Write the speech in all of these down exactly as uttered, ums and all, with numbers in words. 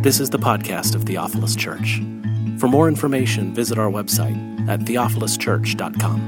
This is the podcast of Theophilus Church. For more information, visit our website at theophilus church dot com.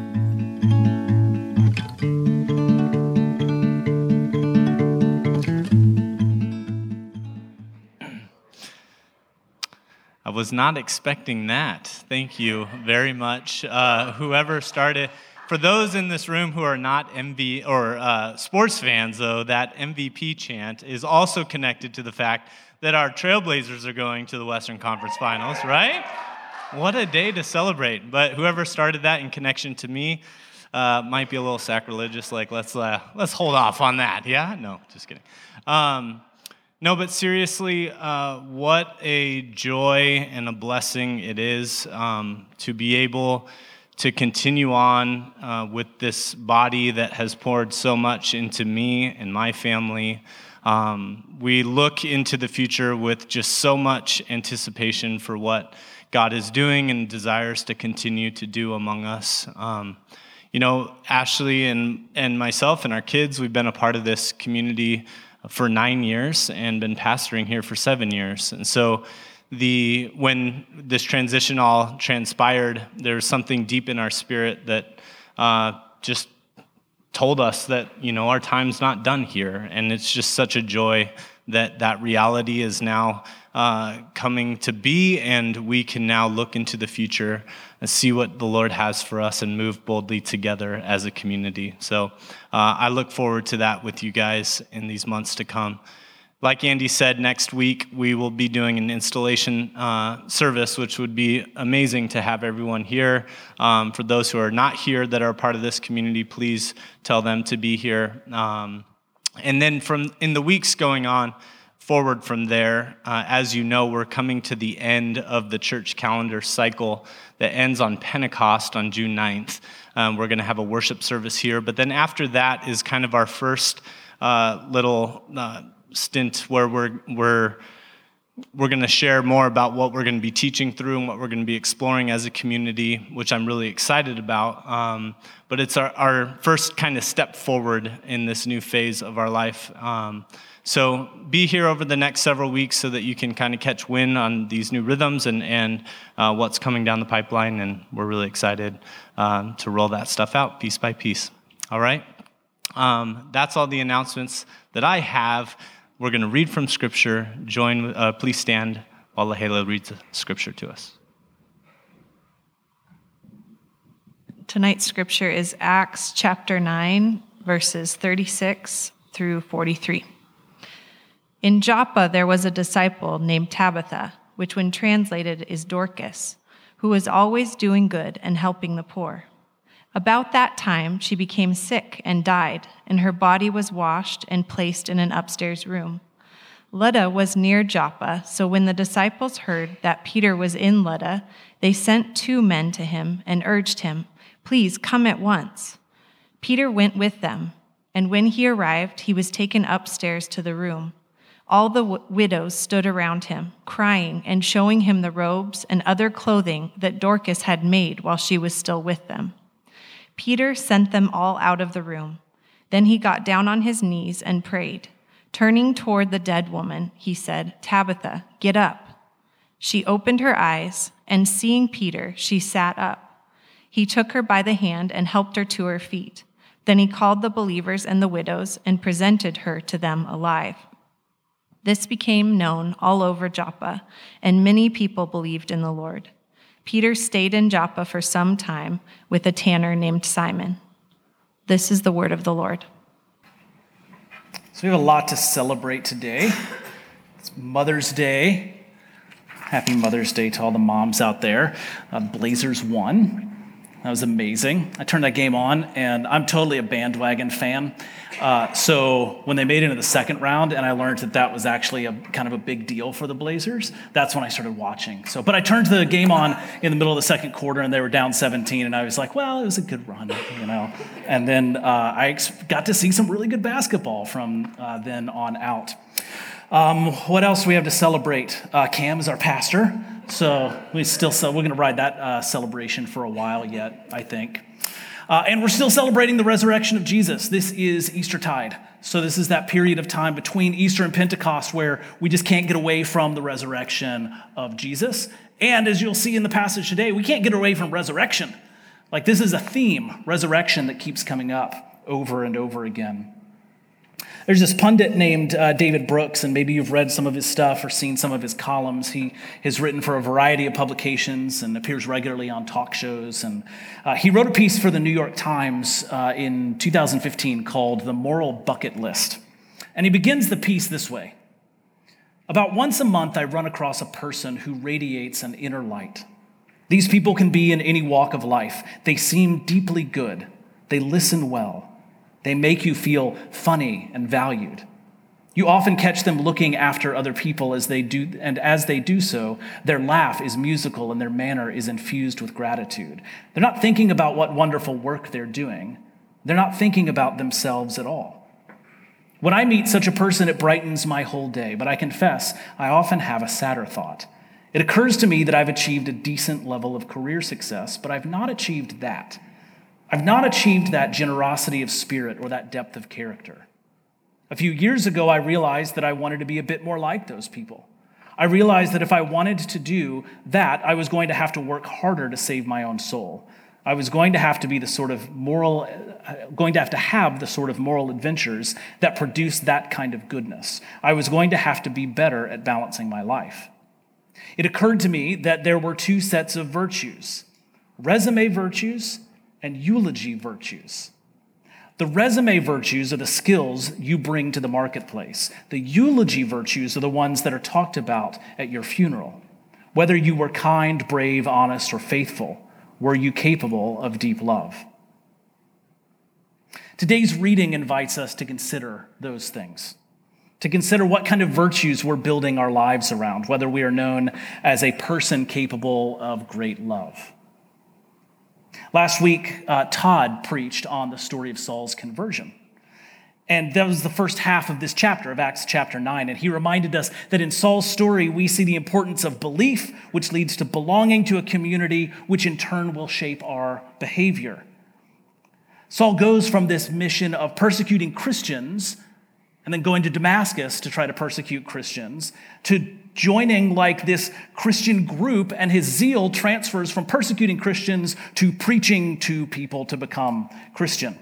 I was not expecting that. Thank you very much. Uh, whoever started, for those in this room who are not M V or uh, sports fans, though, that M V P chant is also connected to the fact that our Trailblazers are going to the Western Conference Finals, right? What a day to celebrate. But whoever started that in connection to me uh, might be a little sacrilegious, like let's uh, let's hold off on that, yeah? No, just kidding. Um, no, but seriously, uh, what a joy and a blessing it is um, to be able to continue on uh, with this body that has poured so much into me and my family. Um, we look into the future with just so much anticipation for what God is doing and desires to continue to do among us. Um, you know, Ashley and, and myself and our kids, we've been a part of this community for nine years and been pastoring here for seven years. And so the when this transition all transpired, there was something deep in our spirit that uh, just told us that, you know, our time's not done here. And it's just such a joy that that reality is now uh, coming to be, and we can now look into the future and see what the Lord has for us and move boldly together as a community. So uh, I look forward to that with you guys in these months to come. Like Andy said, next week we will be doing an installation uh, service, which would be amazing to have everyone here. Um, for those who are not here that are part of this community, please tell them to be here. Um, and then from in the weeks going on forward from there, uh, as you know, we're coming to the end of the church calendar cycle that ends on Pentecost on June ninth. Um, we're going to have a worship service here, but then after that is kind of our first uh, little Uh, stint where we're we're we're going to share more about what we're going to be teaching through and what we're going to be exploring as a community, which I'm really excited about. Um, but it's our, our first kind of step forward in this new phase of our life. Um, so be here over the next several weeks so that you can kind of catch wind on these new rhythms and, and uh, what's coming down the pipeline. And we're really excited um, to roll that stuff out piece by piece. All right? Um, that's all the announcements that I have. We're going to read from Scripture. Join, uh, please stand while Lahela reads the Scripture to us. Tonight's Scripture is Acts chapter nine, verses thirty-six through forty-three. In Joppa there was a disciple named Tabitha, which when translated is Dorcas, who was always doing good and helping the poor. About that time, she became sick and died, and her body was washed and placed in an upstairs room. Lydda was near Joppa, so when the disciples heard that Peter was in Lydda, they sent two men to him and urged him, "Please come at once." Peter went with them, and when he arrived, he was taken upstairs to the room. All the w- widows stood around him, crying and showing him the robes and other clothing that Dorcas had made while she was still with them. Peter sent them all out of the room. Then he got down on his knees and prayed. Turning toward the dead woman, he said, "Tabitha, get up." She opened her eyes, and seeing Peter, she sat up. He took her by the hand and helped her to her feet. Then he called the believers and the widows and presented her to them alive. This became known all over Joppa, and many people believed in the Lord. Peter stayed in Joppa for some time with a tanner named Simon. This is the word of the Lord. So we have a lot to celebrate today. It's Mother's Day. Happy Mother's Day to all the moms out there. Uh, Blazers won. That was amazing. I turned that game on, and I'm totally a bandwagon fan. Uh, so when they made it into the second round, and I learned that that was actually a kind of a big deal for the Blazers, that's when I started watching. So, but I turned the game on in the middle of the second quarter, and they were down seventeen, and I was like, well, it was a good run, you know. And then uh, I ex- got to see some really good basketball from uh, then on out. Um, what else do we have to celebrate? Uh, Cam is our pastor. So we still we're going to ride that uh, celebration for a while yet, I think. Uh, and we're still celebrating the resurrection of Jesus. This is Eastertide. So this is that period of time between Easter and Pentecost where we just can't get away from the resurrection of Jesus. And as you'll see in the passage today, we can't get away from resurrection. Like this is a theme, resurrection, that keeps coming up over and over again. There's this pundit named uh, David Brooks, and maybe you've read some of his stuff or seen some of his columns. He has written for a variety of publications and appears regularly on talk shows. And uh, he wrote a piece for the New York Times uh, in two thousand fifteen called The Moral Bucket List. And he begins the piece this way. About once a month, I run across a person who radiates an inner light. These people can be in any walk of life. They seem deeply good. They listen well. They make you feel funny and valued. You often catch them looking after other people as they do, and as they do so, their laugh is musical and their manner is infused with gratitude. They're not thinking about what wonderful work they're doing. They're not thinking about themselves at all. When I meet such a person, it brightens my whole day, but I confess I often have a sadder thought. It occurs to me that I've achieved a decent level of career success, but I've not achieved that. I've not achieved that generosity of spirit or that depth of character. A few years ago, I realized that I wanted to be a bit more like those people. I realized that if I wanted to do that, I was going to have to work harder to save my own soul. I was going to have to be the sort of moral, uh, going to have to have the sort of moral adventures that produce that kind of goodness. I was going to have to be better at balancing my life. It occurred to me that there were two sets of virtues, resume virtues and eulogy virtues. The resume virtues are the skills you bring to the marketplace. The eulogy virtues are the ones that are talked about at your funeral. Whether you were kind, brave, honest, or faithful, were you capable of deep love? Today's reading invites us to consider those things, to consider what kind of virtues we're building our lives around, whether we are known as a person capable of great love. Last week, uh, Todd preached on the story of Saul's conversion. And that was the first half of this chapter, of Acts chapter nine. And he reminded us that in Saul's story, we see the importance of belief, which leads to belonging to a community, which in turn will shape our behavior. Saul goes from this mission of persecuting Christians and then going to Damascus to try to persecute Christians, to joining like this Christian group, and his zeal transfers from persecuting Christians to preaching to people to become Christian.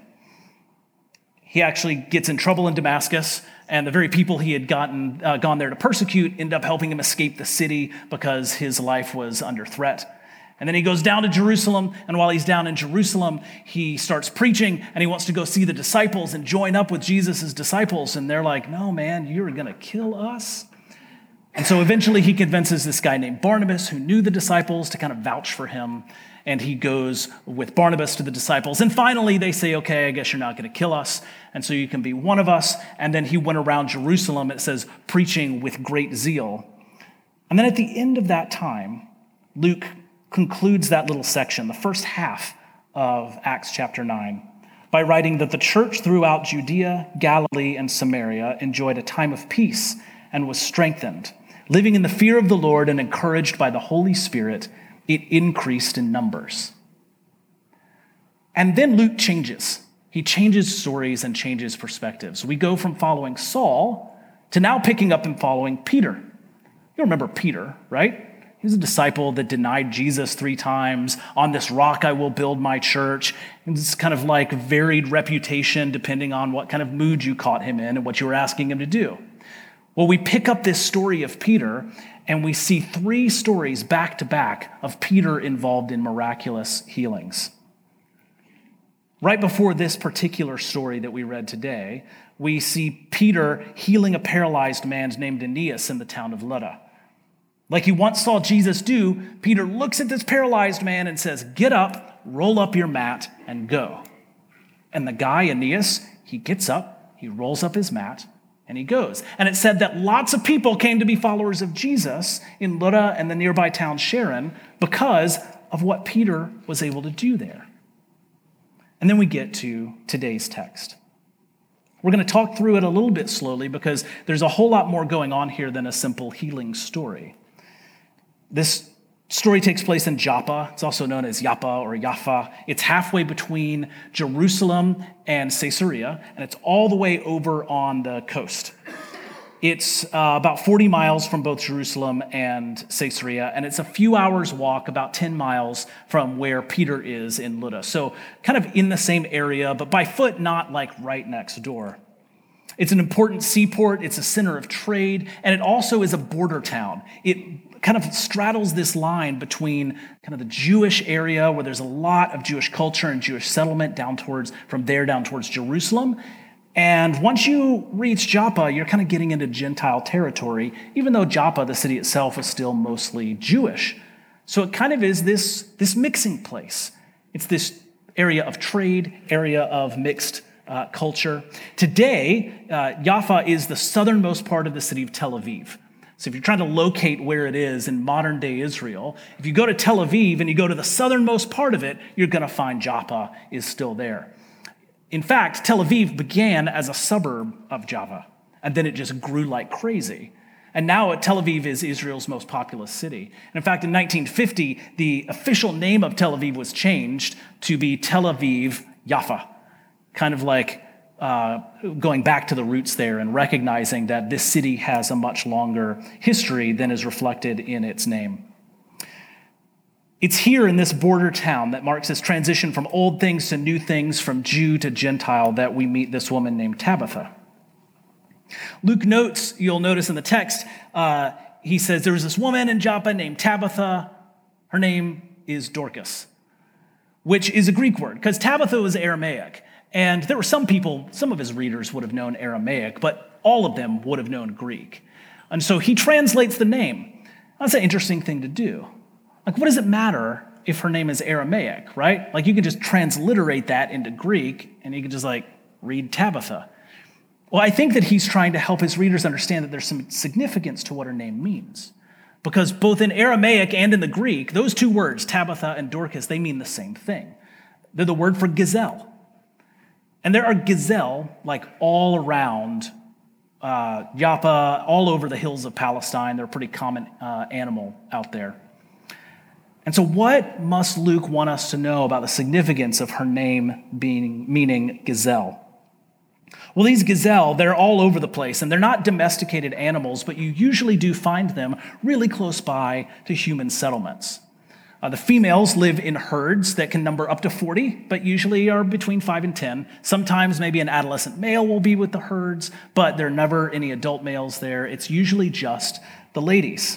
He actually gets in trouble in Damascus, and the very people he had gotten uh, gone there to persecute end up helping him escape the city because his life was under threat. And then he goes down to Jerusalem, and while he's down in Jerusalem, he starts preaching, and he wants to go see the disciples and join up with Jesus' disciples. And they're like, no, man, you're going to kill us? And so eventually he convinces this guy named Barnabas, who knew the disciples, to kind of vouch for him. And he goes with Barnabas to the disciples. And finally they say, okay, I guess you're not going to kill us, and so you can be one of us. And then he went around Jerusalem, it says, preaching with great zeal. And then at the end of that time, Luke concludes that little section, the first half of Acts chapter nine, by writing that the church throughout Judea, Galilee, and Samaria enjoyed a time of peace and was strengthened. Living in the fear of the Lord and encouraged by the Holy Spirit, it increased in numbers. And then Luke changes. He changes stories and changes perspectives. We go from following Saul to now picking up and following Peter. You remember Peter, right? He was a disciple that denied Jesus three times. On this rock I will build my church. And it's kind of like varied reputation depending on what kind of mood you caught him in and what you were asking him to do. Well, we pick up this story of Peter, and we see three stories back to back of Peter involved in miraculous healings. Right before this particular story that we read today, we see Peter healing a paralyzed man named Aeneas in the town of Lydda. Like he once saw Jesus do, Peter looks at this paralyzed man and says, get up, roll up your mat, and go. And the guy, Aeneas, he gets up, he rolls up his mat, and he goes. And it said that lots of people came to be followers of Jesus in Lydda and the nearby town Sharon because of what Peter was able to do there. And then we get to today's text. We're going to talk through it a little bit slowly because there's a whole lot more going on here than a simple healing story. This Story takes place in Joppa. It's also known as Joppa or Jaffa. It's halfway between Jerusalem and Caesarea, and it's all the way over on the coast. It's uh, about forty miles from both Jerusalem and Caesarea, and it's a few hours walk, about ten miles from where Peter is in Lydda. So kind of in the same area, but by foot, not like right next door. It's an important seaport. It's a center of trade, and it also is a border town. It kind of straddles this line between kind of the Jewish area where there's a lot of Jewish culture and Jewish settlement down towards, from there down towards Jerusalem. And once you reach Joppa, you're kind of getting into Gentile territory, even though Joppa, the city itself, is still mostly Jewish. So it kind of is this, this mixing place. It's this area of trade, area of mixed uh, culture. Today, uh, Jaffa is the southernmost part of the city of Tel Aviv. So if you're trying to locate where it is in modern-day Israel, if you go to Tel Aviv and you go to the southernmost part of it, you're going to find Joppa is still there. In fact, Tel Aviv began as a suburb of Jaffa, and then it just grew like crazy. And now Tel Aviv is Israel's most populous city. And in fact, in nineteen fifty, the official name of Tel Aviv was changed to be Tel Aviv Jaffa, kind of like Uh, going back to the roots there and recognizing that this city has a much longer history than is reflected in its name. It's here in this border town that marks this transition from old things to new things, from Jew to Gentile, that we meet this woman named Tabitha. Luke notes, you'll notice in the text, uh, he says there was this woman in Joppa named Tabitha. Her name is Dorcas, which is a Greek word, because Tabitha was Aramaic. And there were some people, some of his readers would have known Aramaic, but all of them would have known Greek. And so he translates the name. That's an interesting thing to do. Like, what does it matter if her name is Aramaic, right? Like, you could just transliterate that into Greek, and you could just, like, read Tabitha. Well, I think that he's trying to help his readers understand that there's some significance to what her name means. Because both in Aramaic and in the Greek, those two words, Tabitha and Dorcas, they mean the same thing. They're the word for gazelle. And there are gazelle, like, all around uh, Joppa, all over the hills of Palestine. They're a pretty common uh, animal out there. And so what must Luke want us to know about the significance of her name being meaning gazelle? Well, these gazelle, they're all over the place, and they're not domesticated animals, but you usually do find them really close by to human settlements. Uh, the females live in herds that can number up to forty, but usually are between five and ten. Sometimes maybe an adolescent male will be with the herds, but there are never any adult males there. It's usually just the ladies.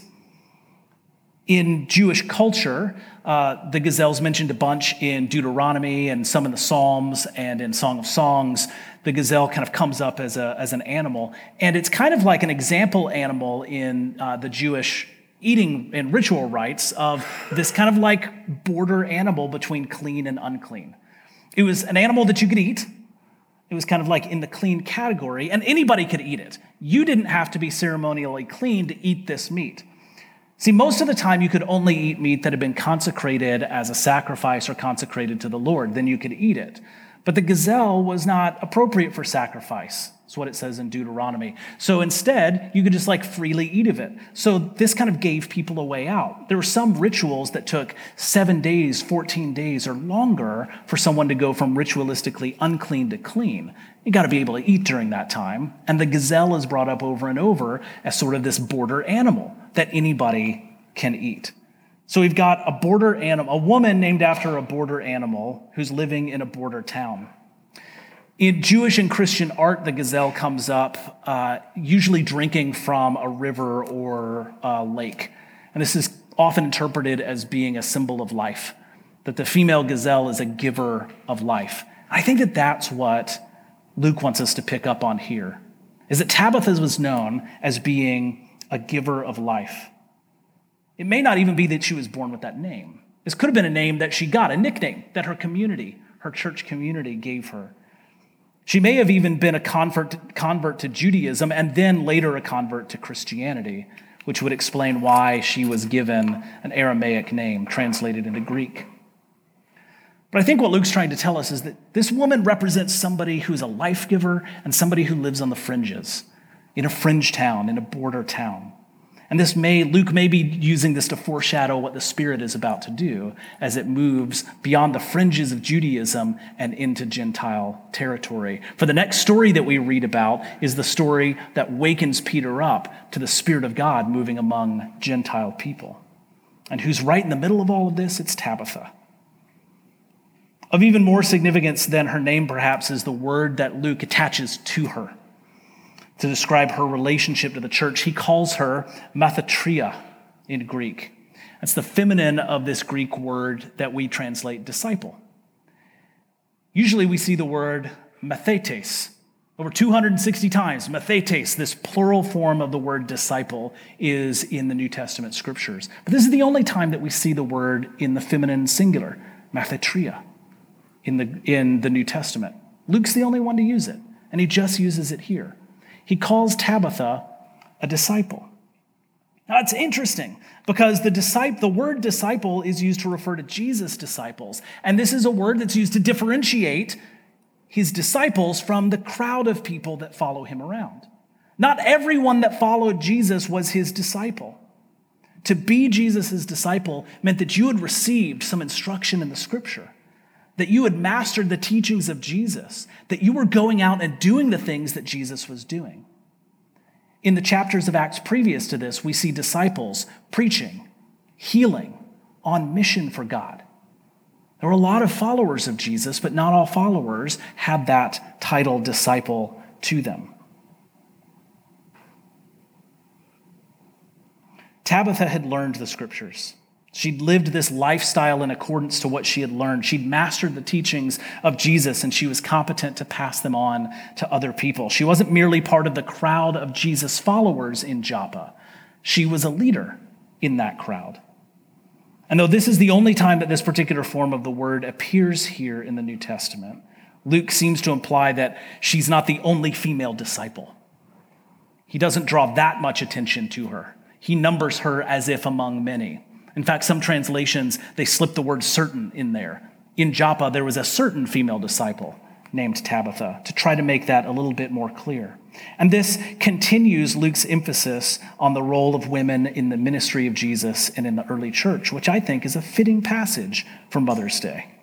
In Jewish culture, uh, the gazelle's mentioned a bunch in Deuteronomy and some in the Psalms and in Song of Songs. The gazelle kind of comes up as a as an animal, and it's kind of like an example animal in uh, the Jewish eating and ritual rites of this kind of like border animal between clean and unclean. It was an animal that you could eat. It was kind of like in the clean category, and anybody could eat it. You didn't have to be ceremonially clean to eat this meat. See, most of the time you could only eat meat that had been consecrated as a sacrifice or consecrated to the Lord. Then you could eat it. But the gazelle was not appropriate for sacrifice. That's what it says in Deuteronomy. So instead, you could just like freely eat of it. So this kind of gave people a way out. There were some rituals that took seven days, fourteen days, or longer for someone to go from ritualistically unclean to clean. You got to be able to eat during that time. And the gazelle is brought up over and over as sort of this border animal that anybody can eat. So we've got a border animal, a woman named after a border animal who's living in a border town. In Jewish and Christian art, the gazelle comes up, uh, usually drinking from a river or a lake. And this is often interpreted as being a symbol of life, that the female gazelle is a giver of life. I think that that's what Luke wants us to pick up on here, is that Tabitha was known as being a giver of life. It may not even be that she was born with that name. This could have been a name that she got, a nickname that her community, her church community gave her. She may have even been a convert, convert to Judaism and then later a convert to Christianity, which would explain why she was given an Aramaic name translated into Greek. But I think what Luke's trying to tell us is that this woman represents somebody who's a life giver and somebody who lives on the fringes, in a fringe town, in a border town. And this may, Luke may be using this to foreshadow what the Spirit is about to do as it moves beyond the fringes of Judaism and into Gentile territory. For the next story that we read about is the story that wakens Peter up to the Spirit of God moving among Gentile people. And who's right in the middle of all of this? It's Tabitha. Of even more significance than her name, perhaps, is the word that Luke attaches to her to describe her relationship to the church. He calls her Mathatria in Greek. That's the feminine of this Greek word that we translate disciple. Usually we see the word mathetes over two hundred sixty times. Mathetes, this plural form of the word disciple, is in the New Testament scriptures. But this is the only time that we see the word in the feminine singular, Mathatria, in the, in the New Testament. Luke's the only one to use it, and he just uses it here. He calls Tabitha a disciple. Now, it's interesting because the disciple, the word disciple is used to refer to Jesus' disciples. And this is a word that's used to differentiate his disciples from the crowd of people that follow him around. Not everyone that followed Jesus was his disciple. To be Jesus' disciple meant that you had received some instruction in the scripture, that you had mastered the teachings of Jesus, that you were going out and doing the things that Jesus was doing. In the chapters of Acts previous to this, we see disciples preaching, healing, on mission for God. There were a lot of followers of Jesus, but not all followers had that title disciple to them. Tabitha had learned the scriptures. She'd lived this lifestyle in accordance to what she had learned. She'd mastered the teachings of Jesus, and she was competent to pass them on to other people. She wasn't merely part of the crowd of Jesus' followers in Joppa. She was a leader in that crowd. And though this is the only time that this particular form of the word appears here in the New Testament, Luke seems to imply that she's not the only female disciple. He doesn't draw that much attention to her. He numbers her as if among many. In fact, some translations, they slip the word certain in there. In Joppa, there was a certain female disciple named Tabitha, to try to make that a little bit more clear. And this continues Luke's emphasis on the role of women in the ministry of Jesus and in the early church, which I think is a fitting passage for Mother's Day.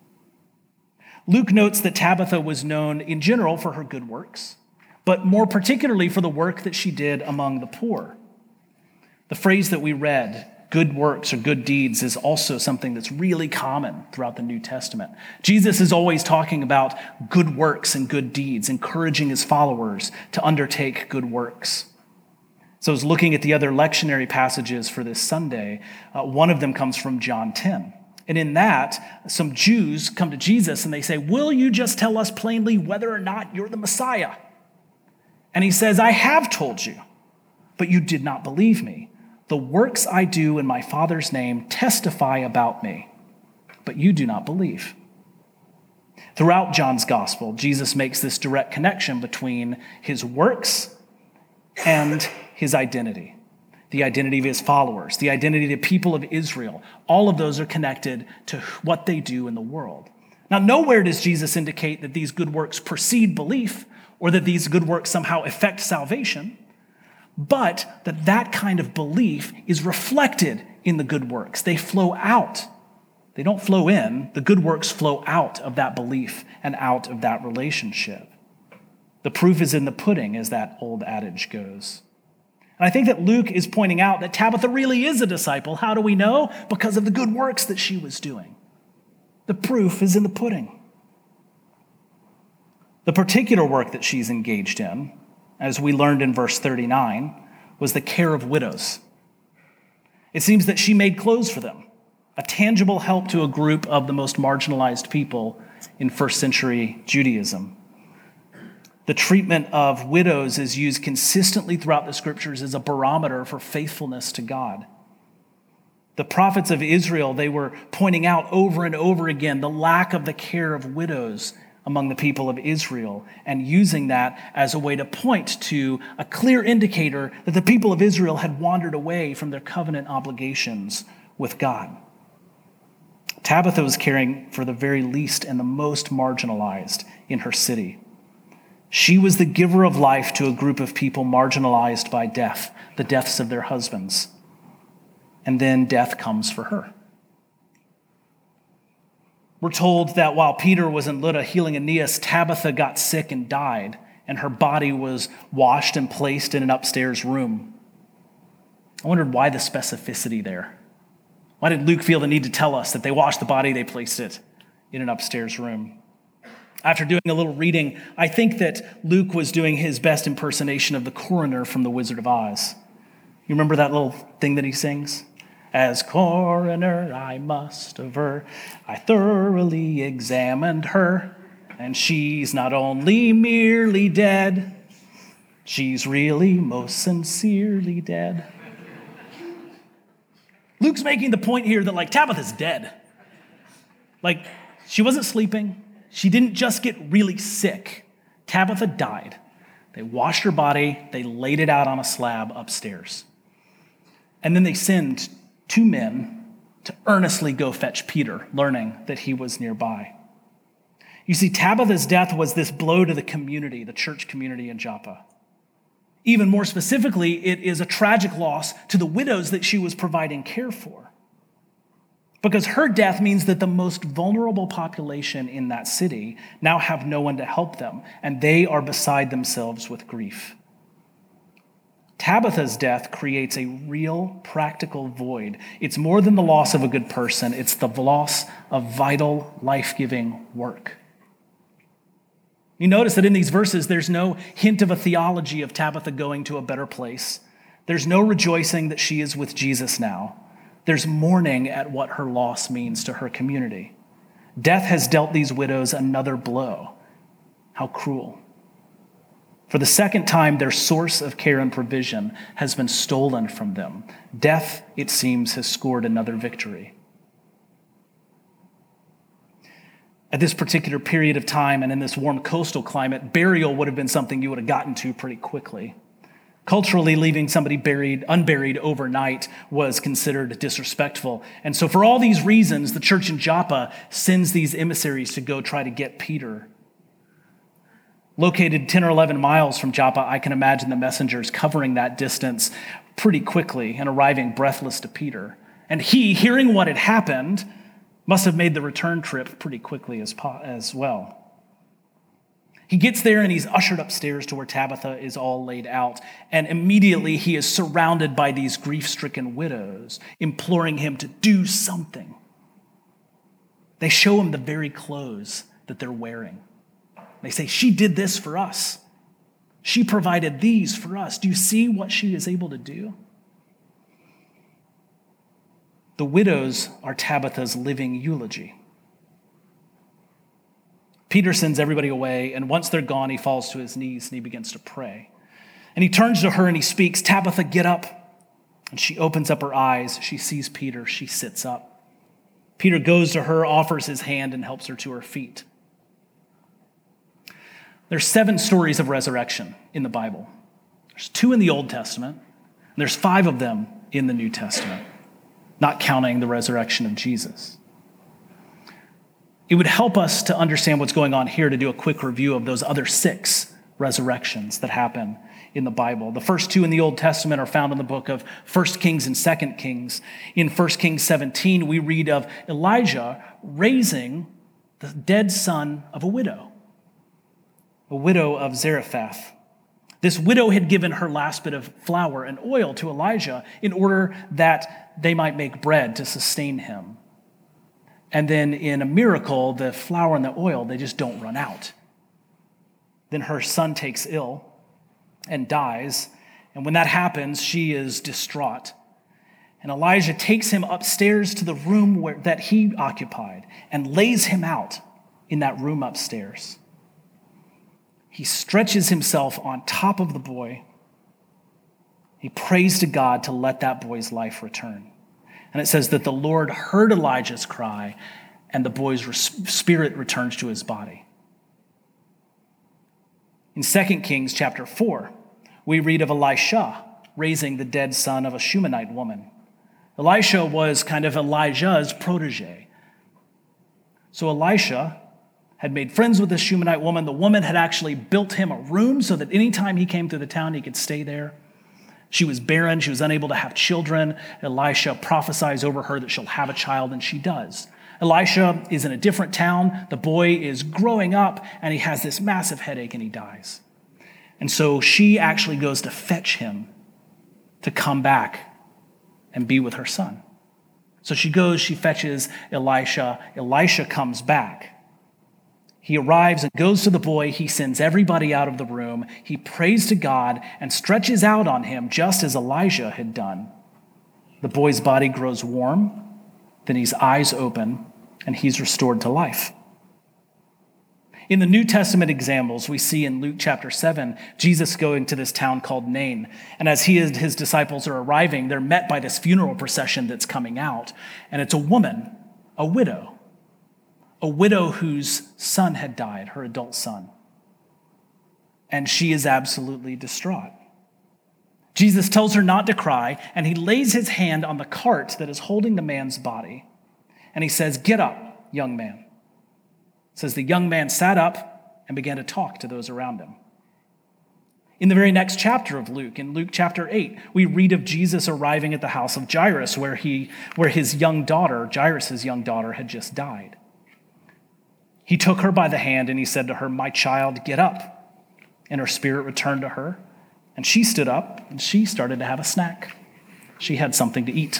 Luke notes that Tabitha was known in general for her good works, but more particularly for the work that she did among the poor. The phrase that we read, good works or good deeds, is also something that's really common throughout the New Testament. Jesus is always talking about good works and good deeds, encouraging his followers to undertake good works. So I was looking at the other lectionary passages for this Sunday. Uh, one of them comes from John ten. And in that, some Jews come to Jesus and they say, "Will you just tell us plainly whether or not you're the Messiah?" And he says, "I have told you, but you did not believe me. The works I do in my Father's name testify about me, but you do not believe." Throughout John's gospel, Jesus makes this direct connection between his works and his identity, the identity of his followers, the identity of the people of Israel. All of those are connected to what they do in the world. Now, nowhere does Jesus indicate that these good works precede belief or that these good works somehow affect salvation, but that that kind of belief is reflected in the good works. They flow out. They don't flow in. The good works flow out of that belief and out of that relationship. The proof is in the pudding, as that old adage goes. And I think that Luke is pointing out that Tabitha really is a disciple. How do we know? Because of the good works that she was doing. The proof is in the pudding. The particular work that she's engaged in, as we learned in verse thirty-nine, was the care of widows. It seems that she made clothes for them, a tangible help to a group of the most marginalized people in first century Judaism. The treatment of widows is used consistently throughout the scriptures as a barometer for faithfulness to God. The prophets of Israel, they were pointing out over and over again the lack of the care of widows among the people of Israel, and using that as a way to point to a clear indicator that the people of Israel had wandered away from their covenant obligations with God. Tabitha was caring for the very least and the most marginalized in her city. She was the giver of life to a group of people marginalized by death, the deaths of their husbands. And then death comes for her. We're told that while Peter was in Lydda healing Aeneas, Tabitha got sick and died, and her body was washed and placed in an upstairs room. I wondered why the specificity there. Why did Luke feel the need to tell us that they washed the body, they placed it in an upstairs room? After doing a little reading, I think that Luke was doing his best impersonation of the coroner from The Wizard of Oz. You remember that little thing that he sings? As coroner, I must aver, I thoroughly examined her, and she's not only merely dead, she's really most sincerely dead. Luke's making the point here that, like, Tabitha's dead. Like, she wasn't sleeping. She didn't just get really sick. Tabitha died. They washed her body. They laid it out on a slab upstairs. And then they send two men to earnestly go fetch Peter, learning that he was nearby. You see, Tabitha's death was this blow to the community, the church community in Joppa. Even more specifically, it is a tragic loss to the widows that she was providing care for. Because her death means that the most vulnerable population in that city now have no one to help them, and they are beside themselves with grief. Tabitha's death creates a real practical void. It's more than the loss of a good person. It's the loss of vital, life-giving work. You notice that in these verses, there's no hint of a theology of Tabitha going to a better place. There's no rejoicing that she is with Jesus now. There's mourning at what her loss means to her community. Death has dealt these widows another blow. How cruel. For the second time, their source of care and provision has been stolen from them. Death, it seems, has scored another victory. At this particular period of time and in this warm coastal climate, burial would have been something you would have gotten to pretty quickly. Culturally, leaving somebody buried, unburied overnight was considered disrespectful. And so for all these reasons, the church in Joppa sends these emissaries to go try to get Peter. Located ten or eleven miles from Joppa, I can imagine the messengers covering that distance pretty quickly and arriving breathless to Peter. And he, hearing what had happened, must have made the return trip pretty quickly as, po- as well. He gets there and he's ushered upstairs to where Tabitha is all laid out. And immediately he is surrounded by these grief-stricken widows, imploring him to do something. They show him the very clothes that they're wearing. They say, she did this for us. She provided these for us. Do you see what she is able to do? The widows are Tabitha's living eulogy. Peter sends everybody away, and once they're gone, he falls to his knees and he begins to pray. And he turns to her and he speaks, Tabitha, get up. And she opens up her eyes. She sees Peter. She sits up. Peter goes to her, offers his hand, and helps her to her feet. There's seven stories of resurrection in the Bible. There's two in the Old Testament, and there's five of them in the New Testament, not counting the resurrection of Jesus. It would help us to understand what's going on here to do a quick review of those other six resurrections that happen in the Bible. The first two in the Old Testament are found in the book of First Kings and Second Kings. In First Kings seventeen, we read of Elijah raising the dead son of a widow, a widow of Zarephath. This widow had given her last bit of flour and oil to Elijah in order that they might make bread to sustain him. And then in a miracle, the flour and the oil, they just don't run out. Then her son takes ill and dies. And when that happens, she is distraught. And Elijah takes him upstairs to the room where, that he occupied and lays him out in that room upstairs. He stretches himself on top of the boy. He prays to God to let that boy's life return. And it says that the Lord heard Elijah's cry and the boy's spirit returns to his body. In Second Kings chapter four, we read of Elisha raising the dead son of a Shunammite woman. Elisha was kind of Elijah's protege. So Elisha had made friends with this Shunammite woman. The woman had actually built him a room so that anytime he came through the town, he could stay there. She was barren. She was unable to have children. Elisha prophesies over her that she'll have a child, and she does. Elisha is in a different town. The boy is growing up, and he has this massive headache, and he dies. And so she actually goes to fetch him to come back and be with her son. So she goes, she fetches Elisha. Elisha comes back. He arrives and goes to the boy. He sends everybody out of the room. He prays to God and stretches out on him just as Elijah had done. The boy's body grows warm. Then his eyes open and he's restored to life. In the New Testament examples, we see in Luke chapter seven, Jesus going to this town called Nain. And as he and his disciples are arriving, they're met by this funeral procession that's coming out. And it's a woman, a widow. A widow whose son had died, her adult son. And she is absolutely distraught. Jesus tells her not to cry, and he lays his hand on the cart that is holding the man's body. And he says, "Get up, young man." It says the young man sat up and began to talk to those around him. In the very next chapter of Luke, in Luke chapter eight, we read of Jesus arriving at the house of Jairus, where he, where his young daughter, Jairus' young daughter, had just died. He took her by the hand and he said to her, "My child, get up." And her spirit returned to her. And she stood up and she started to have a snack. She had something to eat.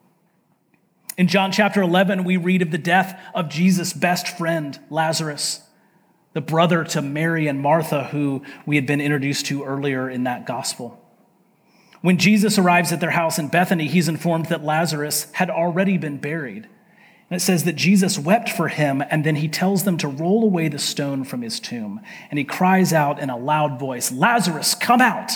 In John chapter eleven, we read of the death of Jesus' best friend, Lazarus, the brother to Mary and Martha, who we had been introduced to earlier in that gospel. When Jesus arrives at their house in Bethany, he's informed that Lazarus had already been buried. And it says that Jesus wept for him, and then he tells them to roll away the stone from his tomb. And he cries out in a loud voice, "Lazarus, come out!"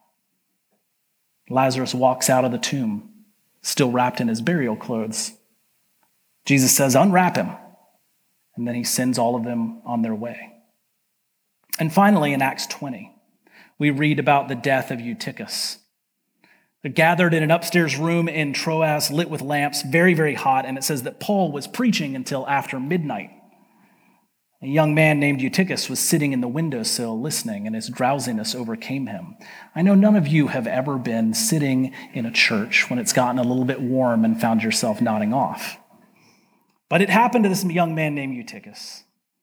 Lazarus walks out of the tomb, still wrapped in his burial clothes. Jesus says, "Unwrap him." And then he sends all of them on their way. And finally, in Acts twenty, we read about the death of Eutychus. They're gathered in an upstairs room in Troas, lit with lamps, very, very hot, and it says that Paul was preaching until after midnight. A young man named Eutychus was sitting in the windowsill listening, and his drowsiness overcame him. I know none of you have ever been sitting in a church when it's gotten a little bit warm and found yourself nodding off. But it happened to this young man named Eutychus.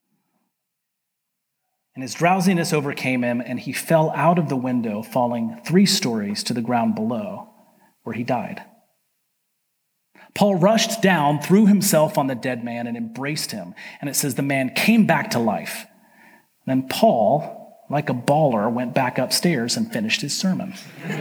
And his drowsiness overcame him, and he fell out of the window, falling three stories to the ground below, where he died. Paul rushed down, threw himself on the dead man, and embraced him. And it says the man came back to life. Then Paul, like a baller, went back upstairs and finished his sermon.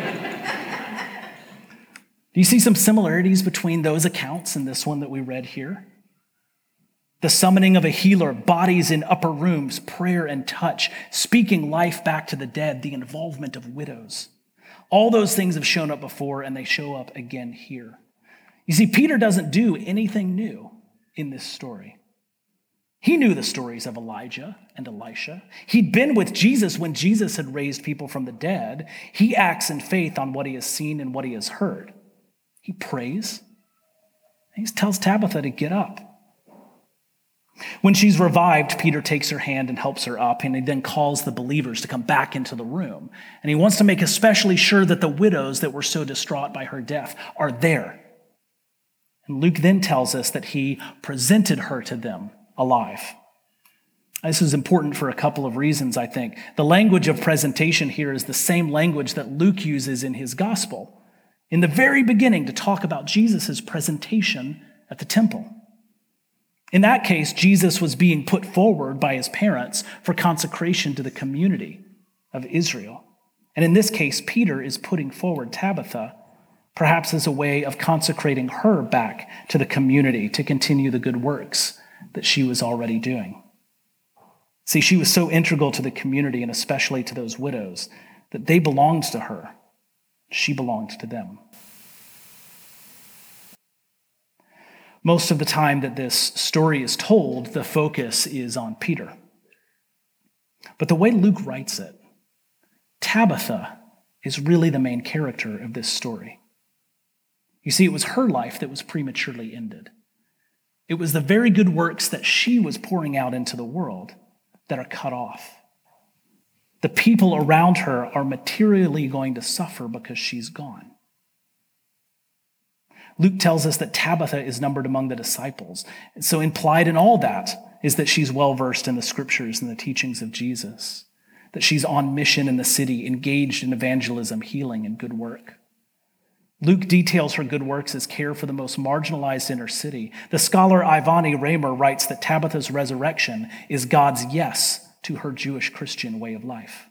Do you see some similarities between those accounts and this one that we read here? The summoning of a healer, bodies in upper rooms, prayer and touch, speaking life back to the dead, the involvement of widows. All those things have shown up before, and they show up again here. You see, Peter doesn't do anything new in this story. He knew the stories of Elijah and Elisha. He'd been with Jesus when Jesus had raised people from the dead. He acts in faith on what he has seen and what he has heard. He prays. He tells Tabitha to get up. When she's revived, Peter takes her hand and helps her up, and he then calls the believers to come back into the room. And he wants to make especially sure that the widows that were so distraught by her death are there. And Luke then tells us that he presented her to them alive. This is important for a couple of reasons, I think. The language of presentation here is the same language that Luke uses in his gospel in the very beginning to talk about Jesus' presentation at the temple. In that case, Jesus was being put forward by his parents for consecration to the community of Israel. And in this case, Peter is putting forward Tabitha, perhaps as a way of consecrating her back to the community to continue the good works that she was already doing. See, she was so integral to the community, and especially to those widows, that they belonged to her. She belonged to them. Most of the time that this story is told, the focus is on Peter. But the way Luke writes it, Tabitha is really the main character of this story. You see, it was her life that was prematurely ended. It was the very good works that she was pouring out into the world that are cut off. The people around her are materially going to suffer because she's gone. Luke tells us that Tabitha is numbered among the disciples. So implied in all that is that she's well-versed in the scriptures and the teachings of Jesus, that she's on mission in the city, engaged in evangelism, healing, and good work. Luke details her good works as care for the most marginalized in her city. The scholar Ivani Raymer writes that Tabitha's resurrection is God's yes to her Jewish Christian way of life.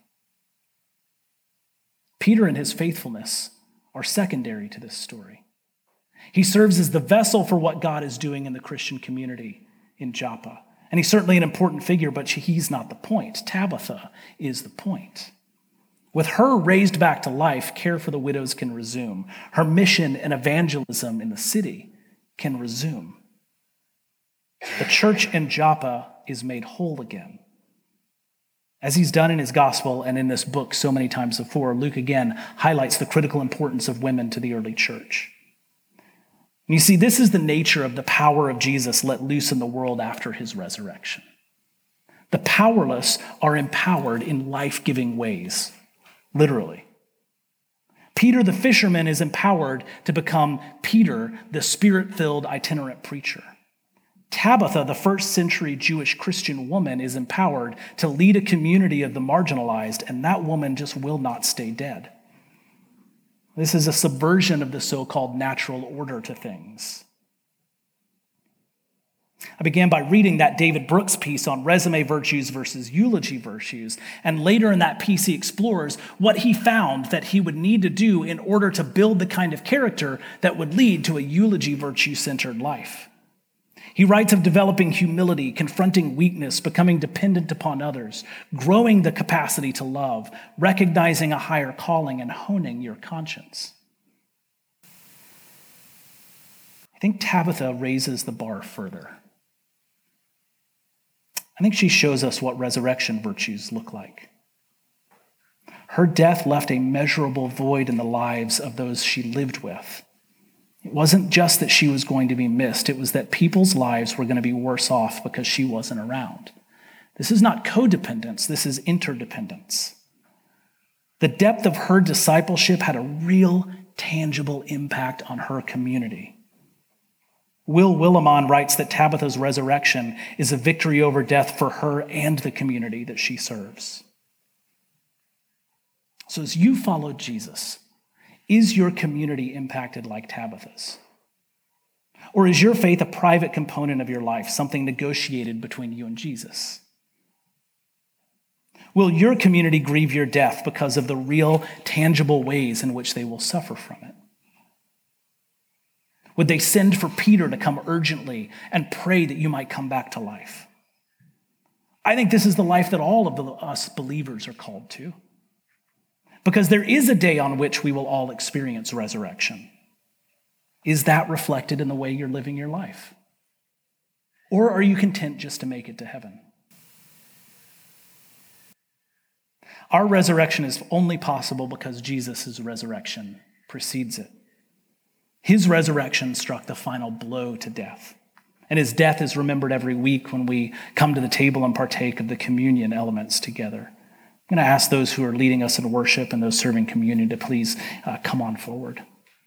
Peter and his faithfulness are secondary to this story. He serves as the vessel for what God is doing in the Christian community in Joppa. And he's certainly an important figure, but he's not the point. Tabitha is the point. With her raised back to life, care for the widows can resume. Her mission and evangelism in the city can resume. The church in Joppa is made whole again. As he's done in his gospel and in this book so many times before, Luke again highlights the critical importance of women to the early church. And you see, this is the nature of the power of Jesus let loose in the world after his resurrection. The powerless are empowered in life-giving ways. Literally. Peter the fisherman is empowered to become Peter, the spirit-filled itinerant preacher. Tabitha, the first century Jewish Christian woman, is empowered to lead a community of the marginalized, and that woman just will not stay dead. This is a subversion of the so-called natural order to things. I began by reading that David Brooks piece on resume virtues versus eulogy virtues, and later in that piece he explores what he found that he would need to do in order to build the kind of character that would lead to a eulogy virtue-centered life. He writes of developing humility, confronting weakness, becoming dependent upon others, growing the capacity to love, recognizing a higher calling, and honing your conscience. I think Tabitha raises the bar further. I think she shows us what resurrection virtues look like. Her death left a measurable void in the lives of those she lived with. It wasn't just that she was going to be missed. It was that people's lives were going to be worse off because she wasn't around. This is not codependence. This is interdependence. The depth of her discipleship had a real, tangible impact on her community. Will Willimon writes that Tabitha's resurrection is a victory over death for her and the community that she serves. So as you follow Jesus, is your community impacted like Tabitha's? Or is your faith a private component of your life, something negotiated between you and Jesus? Will your community grieve your death because of the real, tangible ways in which they will suffer from it? Would they send for Peter to come urgently and pray that you might come back to life? I think this is the life that all of the, us believers are called to. Because there is a day on which we will all experience resurrection. Is that reflected in the way you're living your life? Or are you content just to make it to heaven? Our resurrection is only possible because Jesus' resurrection precedes it. His resurrection struck the final blow to death. And his death is remembered every week when we come to the table and partake of the communion elements together. I'm going to ask those who are leading us in worship and those serving communion to please uh, come on forward.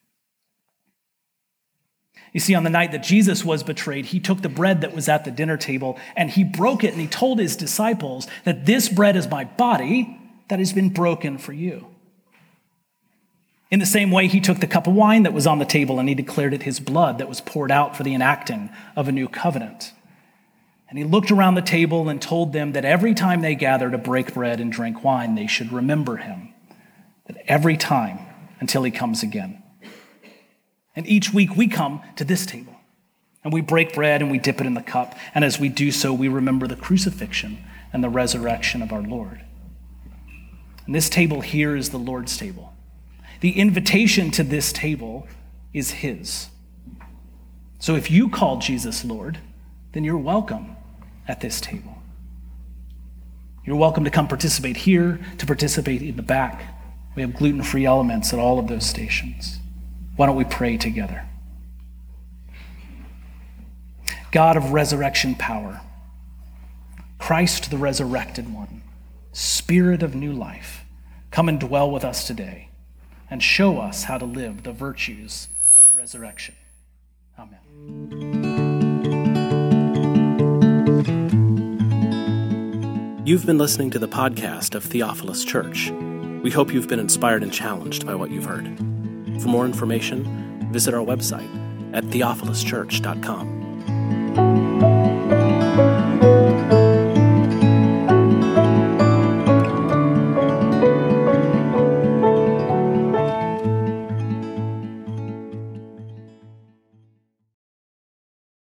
You see, on the night that Jesus was betrayed, he took the bread that was at the dinner table and he broke it and he told his disciples that this bread is my body that has been broken for you. In the same way, he took the cup of wine that was on the table and he declared it his blood that was poured out for the enacting of a new covenant. And he looked around the table and told them that every time they gather to break bread and drink wine, they should remember him. That every time until he comes again. And each week we come to this table and we break bread and we dip it in the cup. And as we do so, we remember the crucifixion and the resurrection of our Lord. And this table here is the Lord's table. The invitation to this table is his. So if you call Jesus Lord, then you're welcome at this table. You're welcome to come participate here, to participate in the back. We have gluten-free elements at all of those stations. Why don't we pray together? God of resurrection power, Christ the resurrected one, Spirit of new life, come and dwell with us today and show us how to live the virtues of resurrection. Amen. You've been listening to the podcast of Theophilus Church. We hope you've been inspired and challenged by what you've heard. For more information, visit our website at theophilus church dot com.